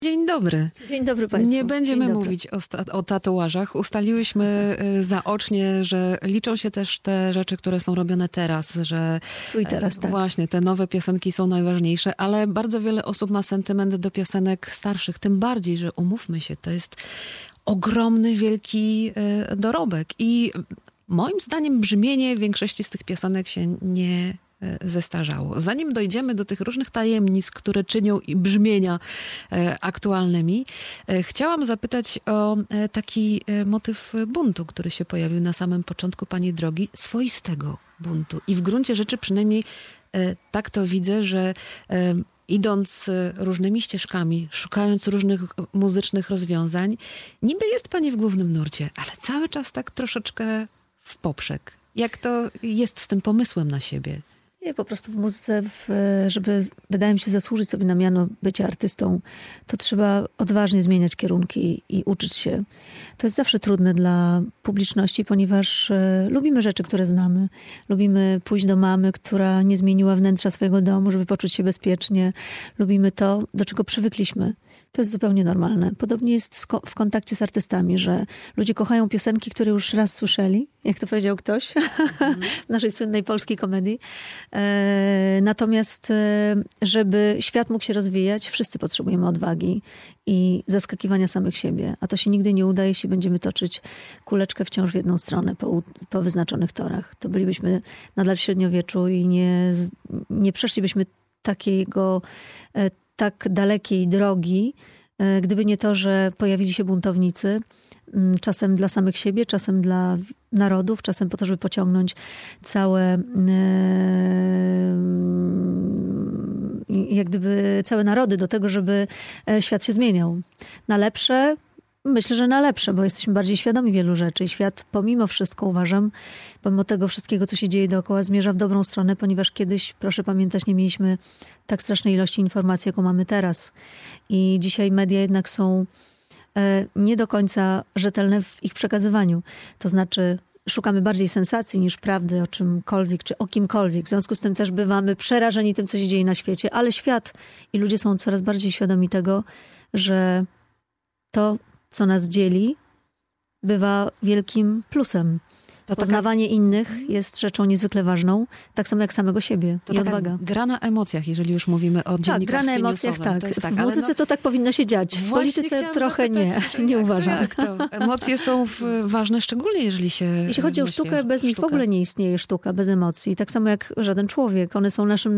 Dzień dobry. Dzień dobry Państwu. Nie będziemy mówić o tatuażach. Ustaliłyśmy zaocznie, że liczą się też te rzeczy, które są robione teraz, że tu i teraz, tak. Właśnie te nowe piosenki są najważniejsze, ale bardzo wiele osób ma sentyment do piosenek starszych. Tym bardziej, że umówmy się, to jest ogromny, wielki dorobek. I moim zdaniem brzmienie większości z tych piosenek się nie zestarzało. Zanim dojdziemy do tych różnych tajemnic, które czynią i brzmienia aktualnymi, chciałam zapytać o taki motyw buntu, który się pojawił na samym początku pani drogi, swoistego buntu. I w gruncie rzeczy przynajmniej tak to widzę, że idąc różnymi ścieżkami, szukając różnych muzycznych rozwiązań, niby jest pani w głównym nurcie, ale cały czas tak troszeczkę w poprzek. Jak to jest z tym pomysłem na siebie? Nie, po prostu w muzyce, żeby, wydaje mi się, zasłużyć sobie na miano bycia artystą, to trzeba odważnie zmieniać kierunki i uczyć się. To jest zawsze trudne dla publiczności, ponieważ lubimy rzeczy, które znamy. Lubimy pójść do mamy, która nie zmieniła wnętrza swojego domu, żeby poczuć się bezpiecznie. Lubimy to, do czego przywykliśmy. To jest zupełnie normalne. Podobnie jest w kontakcie z artystami, że ludzie kochają piosenki, które już raz słyszeli, jak to powiedział ktoś w naszej słynnej polskiej komedii. Natomiast, żeby świat mógł się rozwijać, wszyscy potrzebujemy odwagi i zaskakiwania samych siebie. A to się nigdy nie uda, jeśli będziemy toczyć kuleczkę wciąż w jedną stronę po wyznaczonych torach. To bylibyśmy nadal w średniowieczu i nie przeszlibyśmy takiego tak dalekiej drogi, gdyby nie to, że pojawili się buntownicy, czasem dla samych siebie, czasem dla narodów, czasem po to, żeby pociągnąć jak gdyby całe narody do tego, żeby świat się zmieniał. Na lepsze, myślę, że na lepsze, bo jesteśmy bardziej świadomi wielu rzeczy. I świat pomimo wszystko, uważam, pomimo tego wszystkiego, co się dzieje dookoła, zmierza w dobrą stronę, ponieważ kiedyś, proszę pamiętać, nie mieliśmy tak strasznej ilości informacji, jaką mamy teraz. I dzisiaj media jednak są nie do końca rzetelne w ich przekazywaniu. To znaczy szukamy bardziej sensacji niż prawdy o czymkolwiek, czy o kimkolwiek. W związku z tym też bywamy przerażeni tym, co się dzieje na świecie, ale świat i ludzie są coraz bardziej świadomi tego, że to, co nas dzieli, bywa wielkim plusem. Poznawanie innych jest rzeczą niezwykle ważną, tak samo jak samego siebie i odwaga. Gra na emocjach, jeżeli już mówimy o dziennikarstwie gra na emocjach, newsowym. tak. W muzyce to tak powinno się dziać. W polityce trochę nie uważam. Jak to? Emocje są ważne, szczególnie jeżeli się... Jeśli chodzi o sztukę, bez nich w ogóle nie istnieje sztuka, bez emocji. Tak samo jak żaden człowiek. One są naszym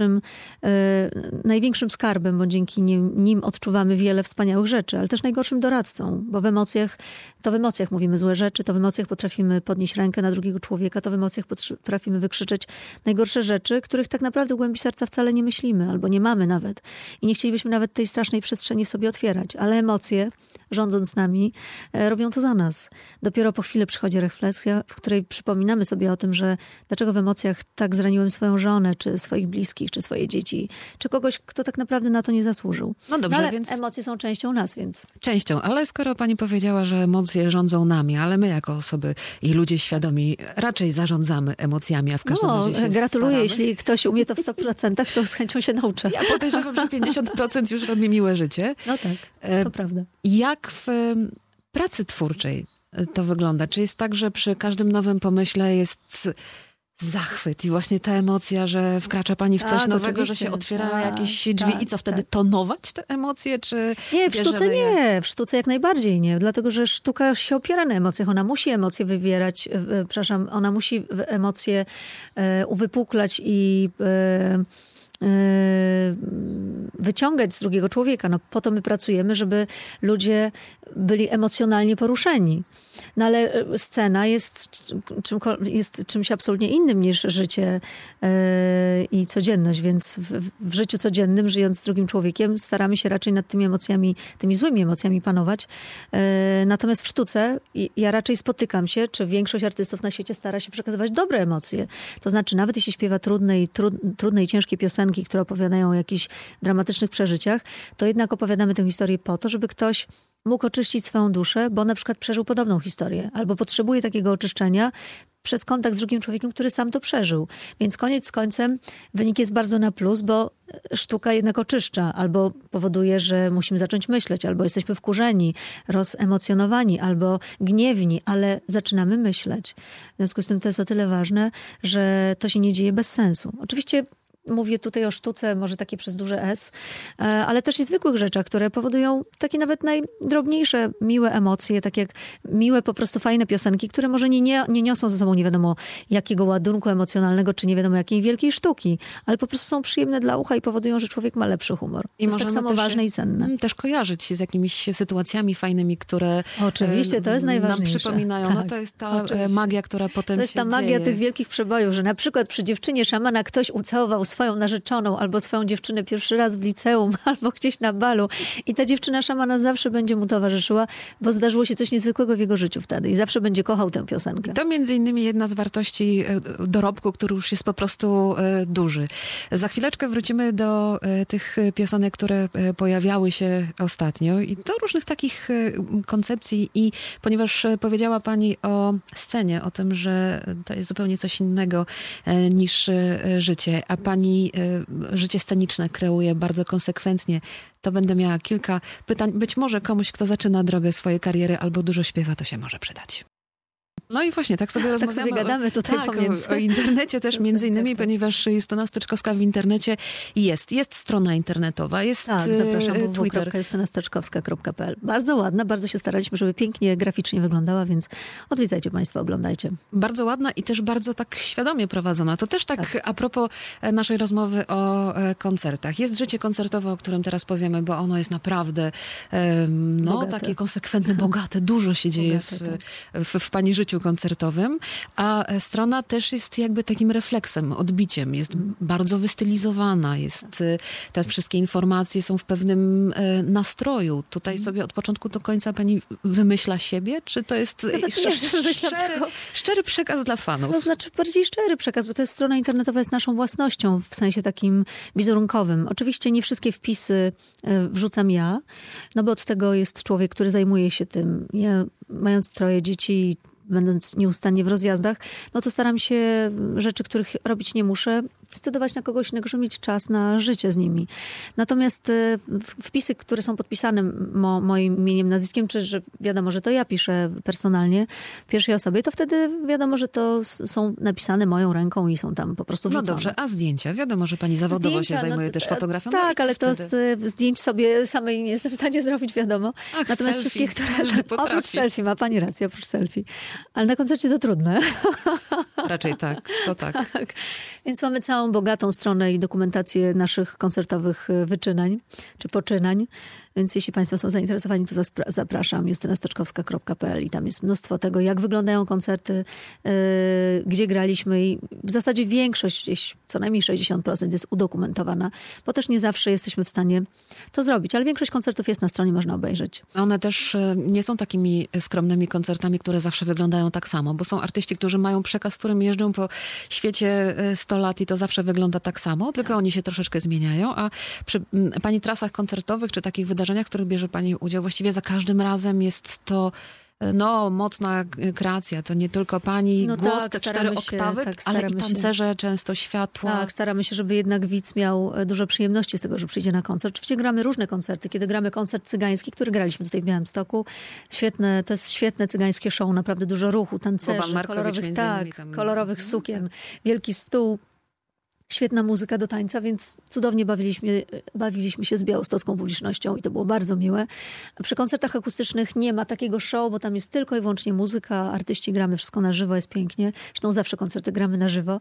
największym skarbem, bo dzięki nim odczuwamy wiele wspaniałych rzeczy, ale też najgorszym doradcą, bo w emocjach mówimy złe rzeczy, to w emocjach potrafimy podnieść rękę na drugiego człowieka, to w emocjach potrafimy wykrzyczeć najgorsze rzeczy, których tak naprawdę w głębi serca wcale nie myślimy, albo nie mamy nawet. I nie chcielibyśmy nawet tej strasznej przestrzeni w sobie otwierać. Ale emocje, rządząc nami, robią to za nas. Dopiero po chwili przychodzi refleksja, w której przypominamy sobie o tym, że dlaczego w emocjach tak zraniłem swoją żonę, czy swoich bliskich, czy swoje dzieci, czy kogoś, kto tak naprawdę na to nie zasłużył. No dobrze, ale więc... emocje są częścią nas, więc... Częścią, ale skoro pani powiedziała, że emocje rządzą nami, ale my jako osoby i ludzie świadomi raczej zarządzamy emocjami, a w każdym razie się gratuluję, staramy. jeśli ktoś umie to w 100%, to z chęcią się nauczę. Ja podejrzewam, że 50% już robi miłe życie. No tak, to prawda. Jak w pracy twórczej to wygląda? Czy jest tak, że przy każdym nowym pomyśle jest zachwyt i właśnie ta emocja, że wkracza pani w coś nowego, że się otwierają jakieś drzwi i co wtedy tonować te emocje? Czy nie, w sztuce nie. W sztuce jak najbardziej nie. Dlatego, że sztuka się opiera na emocjach. Ona musi emocje wywierać, ona musi emocje uwypuklać i wyciągać z drugiego człowieka. No, po to my pracujemy, żeby ludzie byli emocjonalnie poruszeni. No ale scena jest czymś absolutnie innym niż życie i codzienność, więc w życiu codziennym, żyjąc z drugim człowiekiem, staramy się raczej nad tymi emocjami, tymi złymi emocjami panować. Natomiast w sztuce ja raczej spotykam się, czy większość artystów na świecie stara się przekazywać dobre emocje. To znaczy, nawet jeśli śpiewa trudne i ciężkie piosenki, które opowiadają o jakichś dramatycznych przeżyciach, to jednak opowiadamy tę historię po to, żeby ktoś mógł oczyścić swoją duszę, bo na przykład przeżył podobną historię, albo potrzebuje takiego oczyszczenia przez kontakt z drugim człowiekiem, który sam to przeżył. Więc koniec z końcem wynik jest bardzo na plus, bo sztuka jednak oczyszcza, albo powoduje, że musimy zacząć myśleć, albo jesteśmy wkurzeni, rozemocjonowani, albo gniewni, ale zaczynamy myśleć. W związku z tym to jest o tyle ważne, że to się nie dzieje bez sensu. Oczywiście mówię tutaj o sztuce, może takie przez duże S, ale też i zwykłych rzeczach, które powodują takie nawet najdrobniejsze, miłe emocje, tak jak miłe, po prostu fajne piosenki, które może nie niosą ze sobą nie wiadomo jakiego ładunku emocjonalnego, czy nie wiadomo jakiej wielkiej sztuki, ale po prostu są przyjemne dla ucha i powodują, że człowiek ma lepszy humor. I to jest tak samo ważne i cenne. Też kojarzyć się z jakimiś sytuacjami fajnymi, które oczywiście, to jest najważniejsze. Nam przypominają. Tak, no to jest ta magia, która potem się dzieje. To jest ta magia tych wielkich przebojów, że na przykład przy Dziewczynie szamana ktoś ucałował swoją narzeczoną albo swoją dziewczynę pierwszy raz w liceum albo gdzieś na balu i ta dziewczyna szamana zawsze będzie mu towarzyszyła, bo zdarzyło się coś niezwykłego w jego życiu wtedy i zawsze będzie kochał tę piosenkę. To między innymi jedna z wartości dorobku, który już jest po prostu duży. Za chwileczkę wrócimy do tych piosenek, które pojawiały się ostatnio i do różnych takich koncepcji i ponieważ powiedziała pani o scenie, o tym, że to jest zupełnie coś innego niż życie, a pani życie sceniczne kreuje bardzo konsekwentnie, to będę miała kilka pytań. Być może komuś, kto zaczyna drogę swojej kariery albo dużo śpiewa, to się może przydać. No i właśnie, tak sobie rozmawiamy. Tak sobie gadamy tutaj pomiędzy. O internecie też między innymi, ponieważ Justyna Steczkowska w internecie jest strona internetowa, jest zapraszam Twitter. www.justynasteczkowska.pl. Bardzo ładna, bardzo się staraliśmy, żeby pięknie, graficznie wyglądała, więc odwiedzajcie państwo, oglądajcie. Bardzo ładna i też bardzo tak świadomie prowadzona. To też tak a propos naszej rozmowy o koncertach. Jest życie koncertowe, o którym teraz powiemy, bo ono jest naprawdę takie konsekwentne, bogate. Dużo się dzieje w pani życiu koncertowym, a strona też jest jakby takim refleksem, odbiciem. Jest bardzo wystylizowana, te wszystkie informacje są w pewnym nastroju. Tutaj sobie od początku do końca pani wymyśla siebie, czy to jest szczery przekaz dla fanów? To znaczy bardziej szczery przekaz, bo to jest strona internetowa, jest naszą własnością w sensie takim wizerunkowym. Oczywiście nie wszystkie wpisy wrzucam ja, no bo od tego jest człowiek, który zajmuje się tym. Ja, mając 3 dzieci, będąc nieustannie w rozjazdach, no to staram się rzeczy, których robić nie muszę, zdecydować na kogoś innego, żeby mieć czas na życie z nimi. Natomiast wpisy, które są podpisane moim imieniem, nazwiskiem, czy że wiadomo, że to ja piszę personalnie w pierwszej osobie, to wtedy wiadomo, że to są napisane moją ręką i są tam po prostu wrzucone. No dobrze, a zdjęcia? Wiadomo, że pani zawodowo się zajmuje też fotografią. Tak, ale to zdjęć sobie samej nie jestem w stanie zrobić, wiadomo. Natomiast selfie, wszystkie, które oprócz selfie, ma pani rację, oprócz selfie. Ale na koncercie to trudne. Raczej tak, to tak. Więc mamy całą bogatą stronę i dokumentację naszych koncertowych wyczynań, czy poczynań. Więc jeśli państwo są zainteresowani, to zapraszam justynasteczkowska.pl i tam jest mnóstwo tego, jak wyglądają koncerty, gdzie graliśmy i w zasadzie większość, co najmniej 60% jest udokumentowana, bo też nie zawsze jesteśmy w stanie to zrobić, ale większość koncertów jest na stronie, można obejrzeć. One też nie są takimi skromnymi koncertami, które zawsze wyglądają tak samo, bo są artyści, którzy mają przekaz, z którym jeżdżą po świecie 100 lat i to zawsze wygląda tak samo, tylko oni się troszeczkę zmieniają, a przy pani trasach koncertowych, czy takich wydarzeniach, w których bierze pani udział, właściwie za każdym razem jest to mocna kreacja. To nie tylko pani głos, te 4 oktawy, ale i tancerze, często światła. Tak, staramy się, żeby jednak widz miał dużo przyjemności z tego, że przyjdzie na koncert. Oczywiście gramy różne koncerty. Kiedy gramy koncert cygański, który graliśmy tutaj w Białymstoku, to jest świetne cygańskie show, naprawdę dużo ruchu, tancerzy, kolorowych sukien, wielki stół. Świetna muzyka do tańca, więc cudownie bawiliśmy się z białostocką publicznością i to było bardzo miłe. Przy koncertach akustycznych nie ma takiego show, bo tam jest tylko i wyłącznie muzyka, artyści gramy wszystko na żywo, jest pięknie. Zresztą zawsze koncerty gramy na żywo.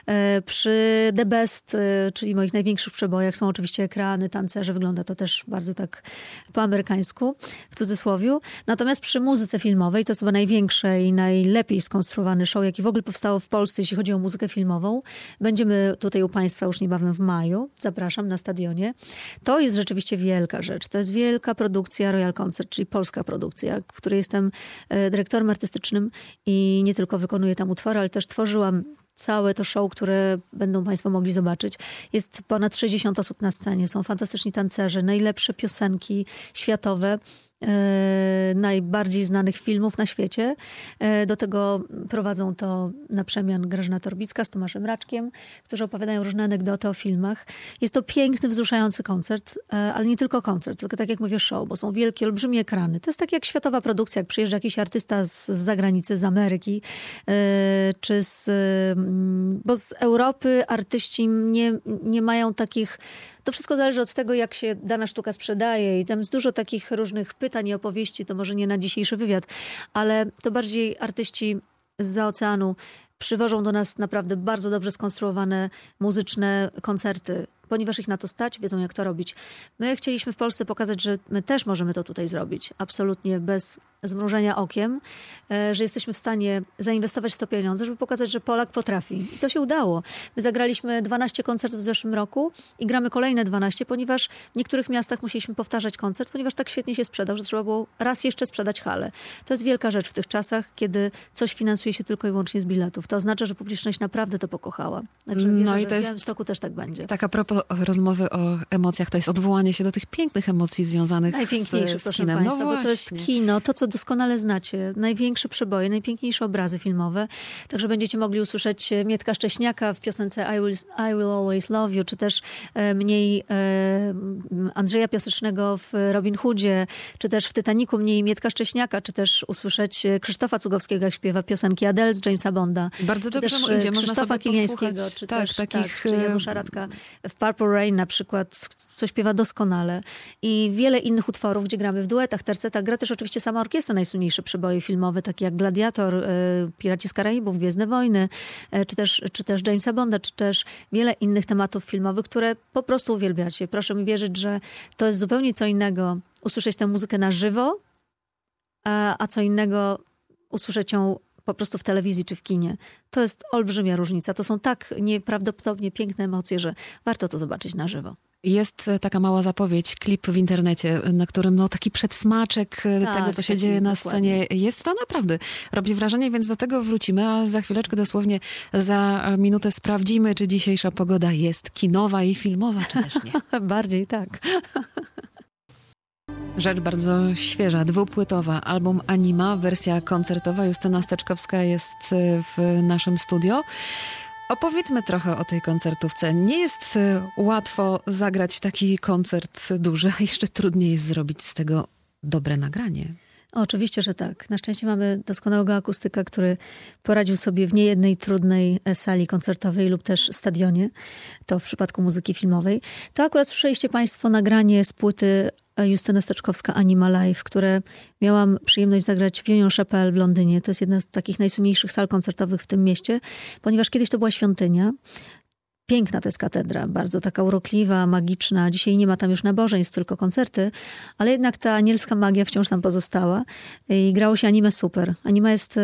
Przy The Best, czyli moich największych przebojach, są oczywiście ekrany, tancerze, wygląda to też bardzo tak po amerykańsku, w cudzysłowiu. Natomiast przy muzyce filmowej, to jest chyba największe i najlepiej skonstruowany show, jaki w ogóle powstało w Polsce, jeśli chodzi o muzykę filmową. Będziemy tutaj u państwa już niebawem w maju. Zapraszam na stadionie. To jest rzeczywiście wielka rzecz. To jest wielka produkcja Royal Concert, czyli polska produkcja, w której jestem dyrektorem artystycznym i nie tylko wykonuję tam utwory, ale też tworzyłam całe to show, które będą państwo mogli zobaczyć. Jest ponad 60 osób na scenie. Są fantastyczni tancerze, najlepsze piosenki światowe. najbardziej znanych filmów na świecie. Do tego prowadzą to na przemian Grażyna Torbicka z Tomaszem Raczkiem, którzy opowiadają różne anegdoty o filmach. Jest to piękny, wzruszający koncert, ale nie tylko koncert, tylko tak jak mówię show, bo są wielkie, olbrzymie ekrany. To jest tak jak światowa produkcja, jak przyjeżdża jakiś artysta z zagranicy, z Ameryki, czy bo z Europy artyści nie mają takich. To wszystko zależy od tego, jak się dana sztuka sprzedaje i tam jest dużo takich różnych pytań i opowieści, to może nie na dzisiejszy wywiad, ale to bardziej artyści zza oceanu przywożą do nas naprawdę bardzo dobrze skonstruowane muzyczne koncerty, ponieważ ich na to stać, wiedzą jak to robić. My chcieliśmy w Polsce pokazać, że my też możemy to tutaj zrobić, absolutnie bez zmrużenia okiem, że jesteśmy w stanie zainwestować w to pieniądze, żeby pokazać, że Polak potrafi. I to się udało. My zagraliśmy 12 koncertów w zeszłym roku i gramy kolejne 12, ponieważ w niektórych miastach musieliśmy powtarzać koncert, ponieważ tak świetnie się sprzedał, że trzeba było raz jeszcze sprzedać halę. To jest wielka rzecz w tych czasach, kiedy coś finansuje się tylko i wyłącznie z biletów. To oznacza, że publiczność naprawdę to pokochała. Także wierzę, że w Białymstoku też tak będzie. Tak a propos rozmowy o emocjach, to jest odwołanie się do tych pięknych emocji związanych najpiękniejszych, z proszę kinem. Państwa, No bo to jest kino, to co doskonale znacie. Największe przeboje, najpiękniejsze obrazy filmowe. Także będziecie mogli usłyszeć Mietka Szcześniaka w piosence I Will Always Love You, czy też mniej Andrzeja Piasecznego w Robin Hoodzie, czy też w Titanicu mniej Mietka Szcześniaka, czy też usłyszeć Krzysztofa Cugowskiego, jak śpiewa piosenki Adele z Jamesa Bonda. Bardzo dobrze idzie. Można Krzysztofa sobie Kilińskiego, posłuchać. czy tak, też takich... czy Janusza Radka w Purple Rain na przykład, co śpiewa doskonale. I wiele innych utworów, gdzie gramy w duetach, tercetach. Gra też oczywiście sama orkiestra, najsłynniejsze przeboje filmowe, takie jak Gladiator, Piraci z Karaibów, Gwiezdne Wojny, czy też Jamesa Bonda, czy też wiele innych tematów filmowych, które po prostu uwielbiacie. Proszę mi wierzyć, że to jest zupełnie co innego usłyszeć tę muzykę na żywo, a co innego usłyszeć ją po prostu w telewizji czy w kinie. To jest olbrzymia różnica. To są tak nieprawdopodobnie piękne emocje, że warto to zobaczyć na żywo. Jest taka mała zapowiedź, klip w internecie, na którym taki przedsmaczek tego, co się dzieje na scenie jest. To naprawdę robi wrażenie, więc do tego wrócimy, a za chwileczkę, dosłownie za minutę sprawdzimy, czy dzisiejsza pogoda jest kinowa i filmowa, czy też nie. Bardziej tak. Rzecz bardzo świeża, dwupłytowa, album Anima, wersja koncertowa. Justyna Steczkowska jest w naszym studio. Opowiedzmy trochę o tej koncertówce. Nie jest łatwo zagrać taki koncert duży, a jeszcze trudniej jest zrobić z tego dobre nagranie. Oczywiście, że tak. Na szczęście mamy doskonałego akustyka, który poradził sobie w niejednej trudnej sali koncertowej lub też stadionie. To w przypadku muzyki filmowej. To akurat słyszeliście Państwo nagranie z płyty Justyna Steczkowska Anima Live, które miałam przyjemność zagrać w Union Chapel w Londynie. To jest jedna z takich najsłynniejszych sal koncertowych w tym mieście, ponieważ kiedyś to była świątynia. Piękna to jest katedra, bardzo taka urokliwa, magiczna. Dzisiaj nie ma tam już nabożeństw, tylko koncerty, ale jednak ta anielska magia wciąż tam pozostała i grało się Animę super. Anima jest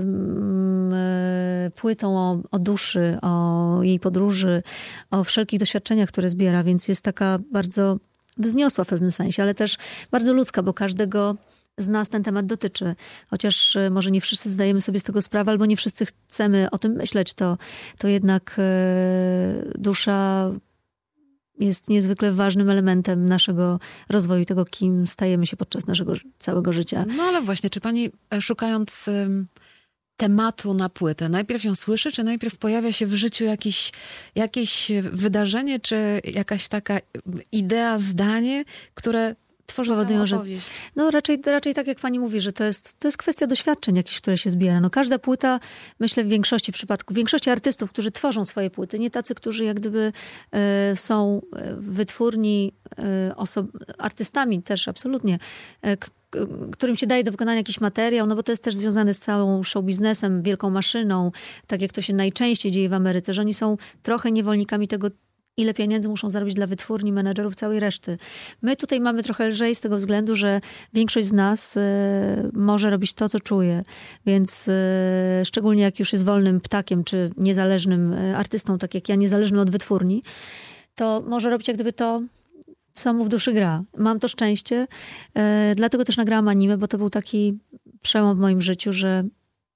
płytą o duszy, o jej podróży, o wszelkich doświadczeniach, które zbiera, więc jest taka bardzo wzniosła w pewnym sensie, ale też bardzo ludzka, bo każdego z nas ten temat dotyczy. Chociaż może nie wszyscy zdajemy sobie z tego sprawę, albo nie wszyscy chcemy o tym myśleć, to jednak dusza jest niezwykle ważnym elementem naszego rozwoju, tego, kim stajemy się podczas naszego całego życia. No ale właśnie, czy pani szukając tematu na płytę, najpierw ją słyszy, czy najpierw pojawia się w życiu jakieś wydarzenie, czy jakaś taka idea, zdanie, które tworzy całą opowieść? No raczej tak jak pani mówi, że to jest kwestia doświadczeń jakichś, które się zbiera. No każda płyta, myślę w większości artystów, którzy tworzą swoje płyty, nie tacy, którzy jak gdyby są wytwórni, artystami też absolutnie, którym się daje do wykonania jakiś materiał, no bo to jest też związane z całą show biznesem, wielką maszyną, tak jak to się najczęściej dzieje w Ameryce, że oni są trochę niewolnikami tego, ile pieniędzy muszą zarobić dla wytwórni, menedżerów, całej reszty. My tutaj mamy trochę lżej z tego względu, że większość z nas może robić to, co czuje. Więc szczególnie jak już jest wolnym ptakiem, czy niezależnym artystą, tak jak ja, niezależnym od wytwórni, to może robić jak gdyby to, co mu w duszy gra. Mam to szczęście. Dlatego też nagrałam Animę, bo to był taki przełom w moim życiu, że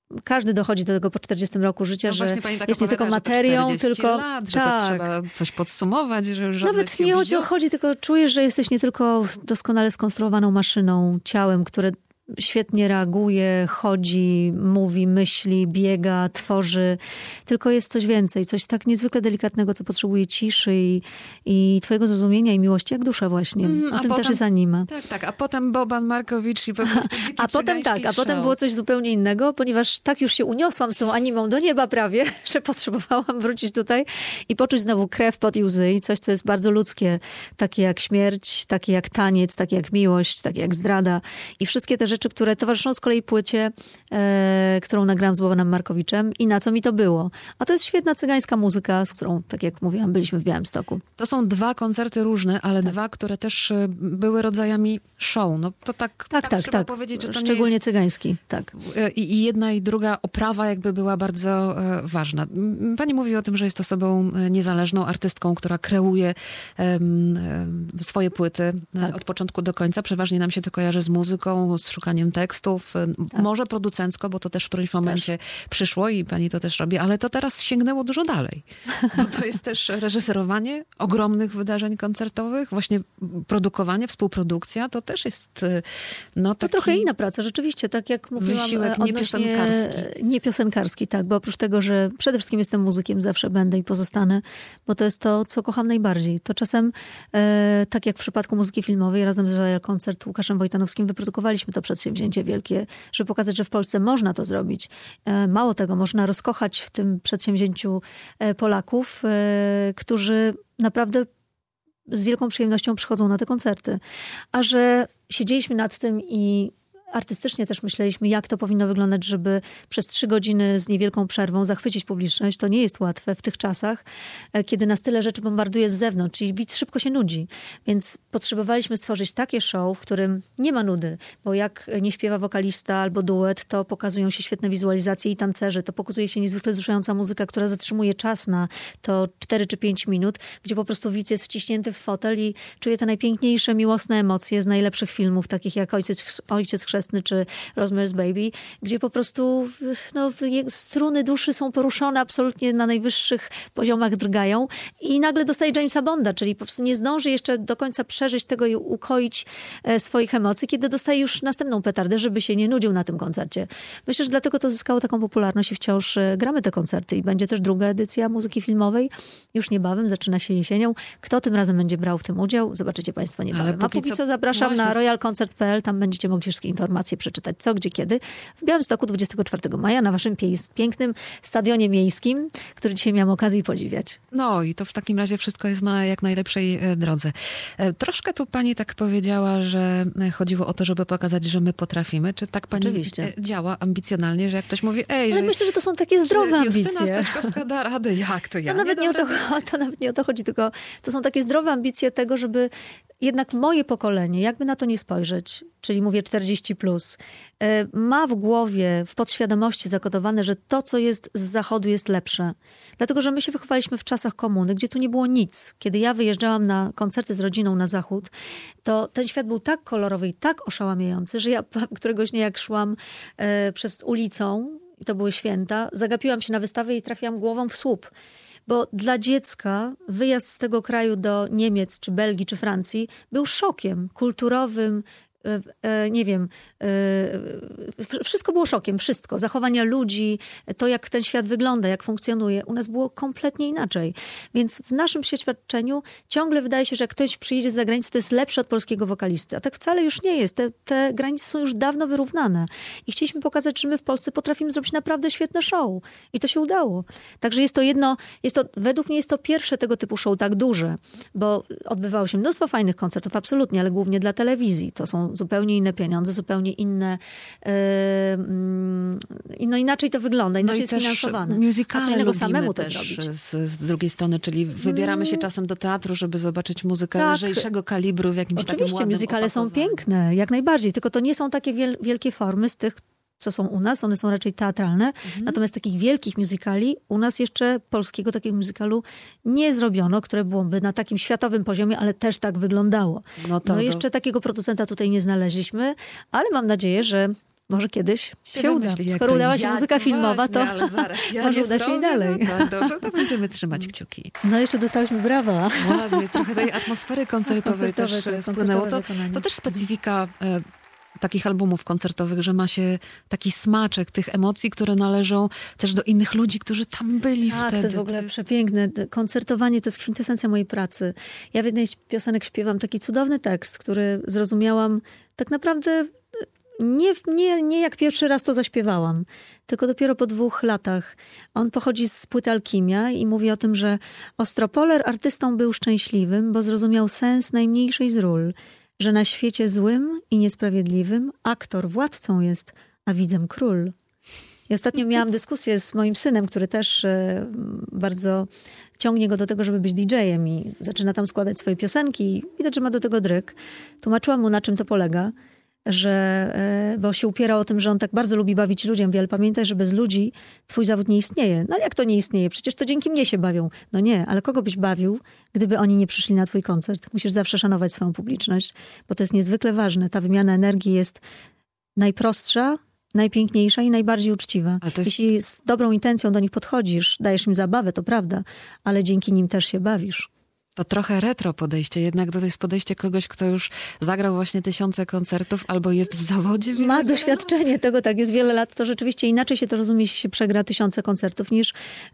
każdy dochodzi do tego po 40 roku życia, No że właśnie pani tak jest nie tylko opowiada, materią, że tylko... lat, że to trzeba coś podsumować, że już Nawet nie o to chodzi, tylko czujesz, że jesteś nie tylko doskonale skonstruowaną maszyną, ciałem, które świetnie reaguje, chodzi, mówi, myśli, biega, tworzy. Tylko jest coś więcej, coś tak niezwykle delikatnego, co potrzebuje ciszy i twojego zrozumienia i miłości, jak dusza właśnie. O tym też jest anima. Tak. A potem Boban Markowicz i po prostu a potem było coś zupełnie innego, ponieważ tak już się uniosłam z tą animą do nieba prawie, że potrzebowałam wrócić tutaj i poczuć znowu krew, pot i łzy i coś, co jest bardzo ludzkie, takie jak śmierć, takie jak taniec, takie jak miłość, takie jak zdrada i wszystkie te rzeczy, które towarzyszą z kolei płycie, którą nagrałam z Bobanem Markowiczem i na co mi to było. A to jest świetna cygańska muzyka, z którą, tak jak mówiłam, byliśmy w Białymstoku. To są 2 koncerty różne, ale 2, które też były rodzajami show. No to tak trzeba powiedzieć, że to szczególnie nie jest... cygański, tak. I jedna i druga oprawa jakby była bardzo ważna. Pani mówi o tym, że jest osobą niezależną, artystką, która kreuje swoje płyty od początku do końca. Przeważnie nam się to kojarzy z muzyką, z szukaniem tekstów, może producencko, bo to też w którymś momencie przyszło i pani to też robi, ale to teraz sięgnęło dużo dalej. Bo to jest też reżyserowanie ogromnych wydarzeń koncertowych, właśnie produkowanie, współprodukcja, to też jest taki... To trochę inna praca, rzeczywiście, tak jak mówiłam. Wysiłek niepiosenkarski. Niepiosenkarski, tak, bo oprócz tego, że przede wszystkim jestem muzykiem, zawsze będę i pozostanę, bo to jest to, co kocham najbardziej. To czasem, tak jak w przypadku muzyki filmowej, razem z Royal Concert Łukaszem Wojtanowskim wyprodukowaliśmy to przedsięwzięcie wielkie, żeby pokazać, że w Polsce można to zrobić. Mało tego, można rozkochać w tym przedsięwzięciu Polaków, którzy naprawdę z wielką przyjemnością przychodzą na te koncerty. A że siedzieliśmy nad tym i artystycznie też myśleliśmy, jak to powinno wyglądać, żeby przez 3 godziny z niewielką przerwą zachwycić publiczność. To nie jest łatwe w tych czasach, kiedy nas tyle rzeczy bombarduje z zewnątrz i widz szybko się nudzi. Więc potrzebowaliśmy stworzyć takie show, w którym nie ma nudy, bo jak nie śpiewa wokalista albo duet, to pokazują się świetne wizualizacje i tancerzy. To pokazuje się niezwykle wzruszająca muzyka, która zatrzymuje czas na to 4 czy 5 minut, gdzie po prostu widz jest wciśnięty w fotel i czuje te najpiękniejsze, miłosne emocje z najlepszych filmów, takich jak Ojciec Chrzestny czy Rosemary's Baby, gdzie po prostu struny duszy są poruszone absolutnie na najwyższych poziomach, drgają i nagle dostaje Jamesa Bonda, czyli po prostu nie zdąży jeszcze do końca przeżyć tego i ukoić swoich emocji, kiedy dostaje już następną petardę, żeby się nie nudził na tym koncercie. Myślę, że dlatego to zyskało taką popularność i wciąż gramy te koncerty i będzie też druga edycja muzyki filmowej. Już niebawem, zaczyna się jesienią. Kto tym razem będzie brał w tym udział, zobaczycie państwo niebawem. A póki co zapraszam na royalconcert.pl, tam będziecie mogli wszystkie informacje przeczytać, co, gdzie, kiedy. W Białymstoku 24 maja na waszym pięknym stadionie miejskim, który dzisiaj miałam okazję podziwiać. No i to w takim razie wszystko jest na jak najlepszej drodze. Troszkę tu pani tak powiedziała, że chodziło o to, żeby pokazać, że my potrafimy. Czy tak pani działa ambicjonalnie, że jak ktoś mówi, ale myślę, że to są takie zdrowe ambicje. Justyna Steczkowska da radę. Jak to ja? To nawet nie o to chodzi, tylko to są takie zdrowe ambicje tego, żeby jednak moje pokolenie, jakby na to nie spojrzeć, czyli mówię 40+, ma w głowie, w podświadomości zakodowane, że to, co jest z zachodu, jest lepsze. Dlatego, że my się wychowaliśmy w czasach komuny, gdzie tu nie było nic. Kiedy ja wyjeżdżałam na koncerty z rodziną na zachód, to ten świat był tak kolorowy i tak oszałamiający, że ja któregoś dnia jak szłam przez ulicą, i to były święta, zagapiłam się na wystawę i trafiłam głową w słup. Bo dla dziecka wyjazd z tego kraju do Niemiec, czy Belgii, czy Francji był szokiem kulturowym, nie wiem, wszystko było szokiem, wszystko. Zachowania ludzi, to jak ten świat wygląda, jak funkcjonuje. U nas było kompletnie inaczej. Więc w naszym przeświadczeniu ciągle wydaje się, że jak ktoś przyjedzie z zagranicy, to jest lepszy od polskiego wokalisty. A tak wcale już nie jest. Te granice są już dawno wyrównane. I chcieliśmy pokazać, że my w Polsce potrafimy zrobić naprawdę świetne show. I to się udało. Także według mnie jest to pierwsze tego typu show tak duże, bo odbywało się mnóstwo fajnych koncertów, absolutnie, ale głównie dla telewizji. To są zupełnie inne pieniądze, zupełnie inne, inaczej to wygląda, inaczej jest finansowane. Musicale lubimy samemu też to zrobić. Z drugiej strony, czyli wybieramy się czasem do teatru, żeby zobaczyć muzykę lżejszego kalibru w jakimś takim ładnym Oczywiście, musicale są piękne, jak najbardziej, tylko to nie są takie wielkie formy z tych, co są u nas, one są raczej teatralne. Natomiast takich wielkich musicali u nas jeszcze polskiego takiego musicalu nie zrobiono, które byłoby na takim światowym poziomie, ale też tak wyglądało. Jeszcze takiego producenta tutaj nie znaleźliśmy, ale mam nadzieję, że Może kiedyś się uda. wymyśli, jak Skoro to udała się jak muzyka filmowa, właśnie, to ale zaraz, ja może nie uda się i zrobię, dalej. No tak, dobrze, to będziemy trzymać kciuki. No jeszcze dostałyśmy brawa. Ładnie, trochę tej atmosfery koncertowej też spłynęło. To też specyfika takich albumów koncertowych, że ma się taki smaczek tych emocji, które należą też do innych ludzi, którzy tam byli Tak, wtedy. to jest w ogóle przepiękne. Koncertowanie to jest kwintesencja mojej pracy. Ja w jednej z piosenek śpiewam taki cudowny tekst, który zrozumiałam tak naprawdę nie jak pierwszy raz to zaśpiewałam, tylko dopiero po 2 latach. On pochodzi z płyty Alkimia i mówi o tym, że Ostropoler artystą był szczęśliwym, bo zrozumiał sens najmniejszej z ról, że na świecie złym i niesprawiedliwym aktor władcą jest, a widzem król. I ostatnio miałam dyskusję z moim synem, który też bardzo ciągnie go do tego, żeby być DJ-em i zaczyna tam składać swoje piosenki. Widać, że ma do tego dryg. Tłumaczyłam mu, na czym to polega, bo się upierał o tym, że on tak bardzo lubi bawić ludzi. Ja mówię, ale pamiętaj, że bez ludzi twój zawód nie istnieje. No jak to nie istnieje? Przecież to dzięki mnie się bawią. No nie, ale kogo byś bawił, gdyby oni nie przyszli na twój koncert? Musisz zawsze szanować swoją publiczność, bo to jest niezwykle ważne. Ta wymiana energii jest najprostsza, najpiękniejsza i najbardziej uczciwa. Jeśli z dobrą intencją do nich podchodzisz, dajesz im zabawę, to prawda, ale dzięki nim też się bawisz. To trochę retro podejście, jednak to jest podejście kogoś, kto już zagrał właśnie 1000 koncertów albo jest w zawodzie. Ma doświadczenie tego, tak jest wiele lat, to rzeczywiście inaczej się to rozumie, jeśli się przegra 1000 koncertów, niż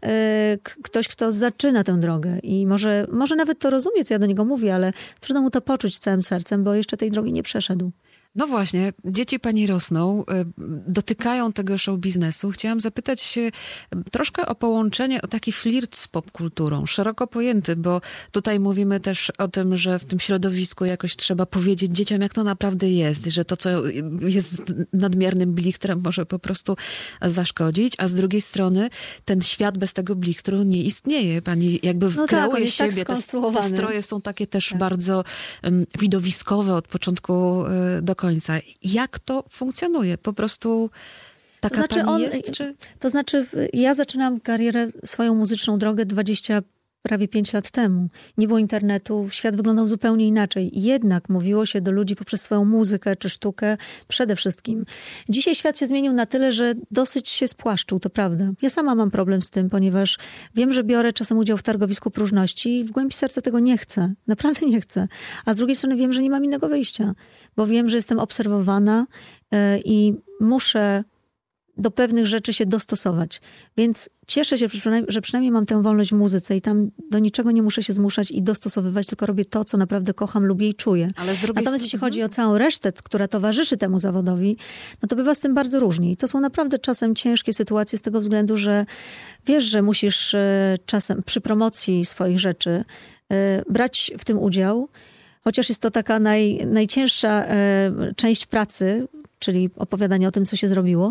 ktoś, kto zaczyna tę drogę. I może nawet to rozumie, co ja do niego mówię, ale trudno mu to poczuć całym sercem, bo jeszcze tej drogi nie przeszedł. No właśnie, dzieci pani rosną, dotykają tego show biznesu. Chciałam zapytać się troszkę o połączenie, o taki flirt z popkulturą, szeroko pojęty, bo tutaj mówimy też o tym, że w tym środowisku jakoś trzeba powiedzieć dzieciom, jak to naprawdę jest, że to, co jest nadmiernym blichtrem, może po prostu zaszkodzić, a z drugiej strony ten świat bez tego blichtru nie istnieje. Pani jakby kreuje siebie, tak te stroje są takie też bardzo widowiskowe od początku do końca. Jak to funkcjonuje? Po prostu taka pani jest? Czy... To znaczy, ja zaczynam karierę, swoją muzyczną drogę prawie 5 lat temu. Nie było internetu, świat wyglądał zupełnie inaczej. Jednak mówiło się do ludzi poprzez swoją muzykę czy sztukę przede wszystkim. Dzisiaj świat się zmienił na tyle, że dosyć się spłaszczył, to prawda. Ja sama mam problem z tym, ponieważ wiem, że biorę czasem udział w targowisku próżności i w głębi serca tego nie chcę. Naprawdę nie chcę. A z drugiej strony wiem, że nie mam innego wyjścia, bo wiem, że jestem obserwowana i muszę do pewnych rzeczy się dostosować. Więc cieszę się, że przynajmniej mam tę wolność w muzyce i tam do niczego nie muszę się zmuszać i dostosowywać, tylko robię to, co naprawdę kocham, lubię i czuję. Natomiast jeśli chodzi o całą resztę, która towarzyszy temu zawodowi, no to bywa z tym bardzo różnie. I to są naprawdę czasem ciężkie sytuacje z tego względu, że wiesz, że musisz czasem przy promocji swoich rzeczy brać w tym udział, chociaż jest to taka najcięższa część pracy, czyli opowiadanie o tym, co się zrobiło.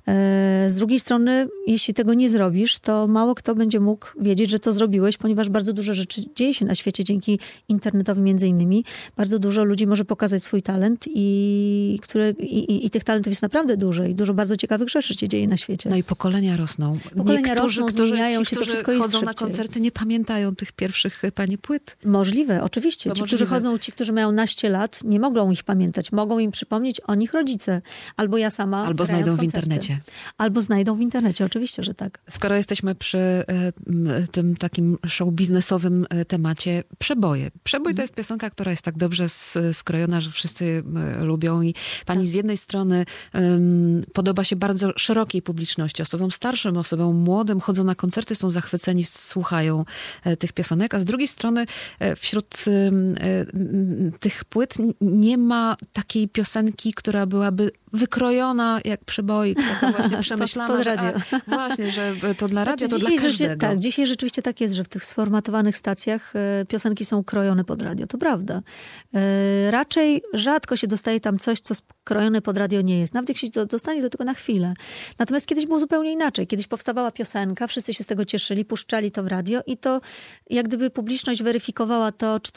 Z drugiej strony, jeśli tego nie zrobisz, to mało kto będzie mógł wiedzieć, że to zrobiłeś, ponieważ bardzo dużo rzeczy dzieje się na świecie dzięki internetowi między innymi. Bardzo dużo ludzi może pokazać swój talent i tych talentów jest naprawdę dużo i dużo bardzo ciekawych rzeczy się dzieje na świecie. No i pokolenia rosną. Zmieniają się, to wszystko jest chodzą na koncerty, nie pamiętają tych pierwszych pani płyt. Możliwe, oczywiście. Którzy chodzą, ci, którzy mają naście lat, nie mogą ich pamiętać. Mogą im przypomnieć o nich rodzice. Albo ja sama. Albo znajdą w internecie. Albo znajdą w internecie, oczywiście, że tak. Skoro jesteśmy przy tym takim show biznesowym temacie, Przeboje. Przebój to jest piosenka, która jest tak dobrze skrojona, że wszyscy lubią i pani z jednej strony podoba się bardzo szerokiej publiczności, osobom starszym, osobom młodym, chodzą na koncerty, są zachwyceni, słuchają tych piosenek, a z drugiej strony wśród tych płyt nie ma takiej piosenki, która byłaby wykrojona jak przeboik, taka właśnie przemyślana. Pod radio. Właśnie, że to dla radia, to dla każdego. Tak, dzisiaj rzeczywiście tak jest, że w tych sformatowanych stacjach piosenki są krojone pod radio, to prawda. Raczej rzadko się dostaje tam coś, co krojone pod radio nie jest. Nawet jak się dostanie do tego na chwilę. Natomiast kiedyś było zupełnie inaczej. Kiedyś powstawała piosenka, wszyscy się z tego cieszyli, puszczali to w radio i to jak gdyby publiczność weryfikowała to, czy to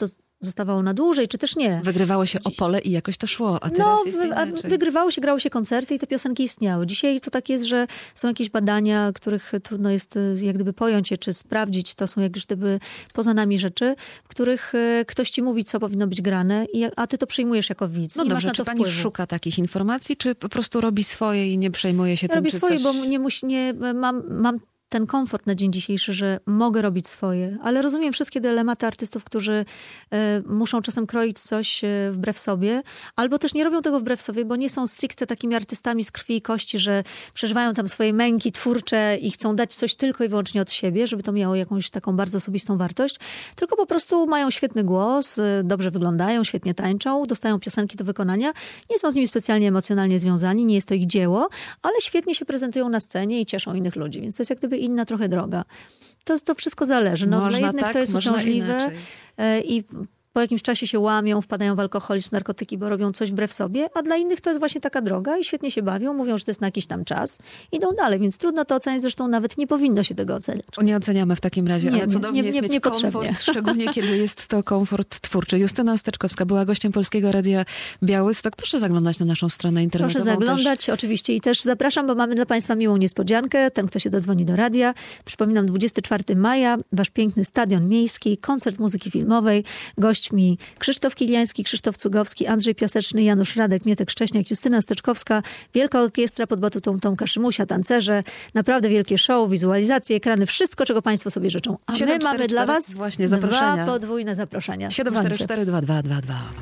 zostawało na dłużej, czy też nie. Wygrywało się Opole i jakoś to szło, a teraz jest inaczej. Wygrywało się, grało się koncerty i te piosenki istniały. Dzisiaj to tak jest, że są jakieś badania, których trudno jest jak gdyby pojąć je, czy sprawdzić. To są jak gdyby poza nami rzeczy, w których ktoś ci mówi, co powinno być grane, a ty to przyjmujesz jako widz. No nie dobrze, masz na to czy pani wpływu. szuka takich informacji, czy po prostu robi swoje i nie przejmuje się tym, Robię czy swoje, coś... bo mam ten komfort na dzień dzisiejszy, że mogę robić swoje, ale rozumiem wszystkie dylematy artystów, którzy muszą czasem kroić coś wbrew sobie, albo też nie robią tego wbrew sobie, bo nie są stricte takimi artystami z krwi i kości, że przeżywają tam swoje męki twórcze i chcą dać coś tylko i wyłącznie od siebie, żeby to miało jakąś taką bardzo osobistą wartość, tylko po prostu mają świetny głos, dobrze wyglądają, świetnie tańczą, dostają piosenki do wykonania, nie są z nimi specjalnie emocjonalnie związani, nie jest to ich dzieło, ale świetnie się prezentują na scenie i cieszą innych ludzi, więc to jest jak gdyby inna trochę droga. To wszystko zależy. No, dla jednych to jest uciążliwe i po jakimś czasie się łamią, wpadają w alkoholizm, narkotyki, bo robią coś wbrew sobie, a dla innych to jest właśnie taka droga i świetnie się bawią, mówią, że to jest na jakiś tam czas, idą dalej, więc trudno to oceniać, zresztą nawet nie powinno się tego oceniać. Nie oceniamy w takim razie, ale cudownie jest mieć komfort, szczególnie kiedy jest to komfort twórczy. Justyna Steczkowska była gościem Polskiego Radia Białystok. Proszę zaglądać na naszą stronę internetową. Proszę zaglądać, oczywiście, i też zapraszam, bo mamy dla Państwa miłą niespodziankę. Ten, kto się dodzwoni do radia. Przypominam, 24 maja, wasz piękny Stadion Miejski, koncert muzyki filmowej. Gośćmi Krzysztof Kiliański, Krzysztof Cugowski, Andrzej Piaseczny, Janusz Radek, Mietek Szcześniak, Justyna Steczkowska, wielka orkiestra pod batutą Tomka Szymusia, tancerze, naprawdę wielkie show, wizualizacje, ekrany, wszystko, czego Państwo sobie życzą. A my mamy dla Was właśnie zaproszenia. 2 podwójne zaproszenia. 744 2222.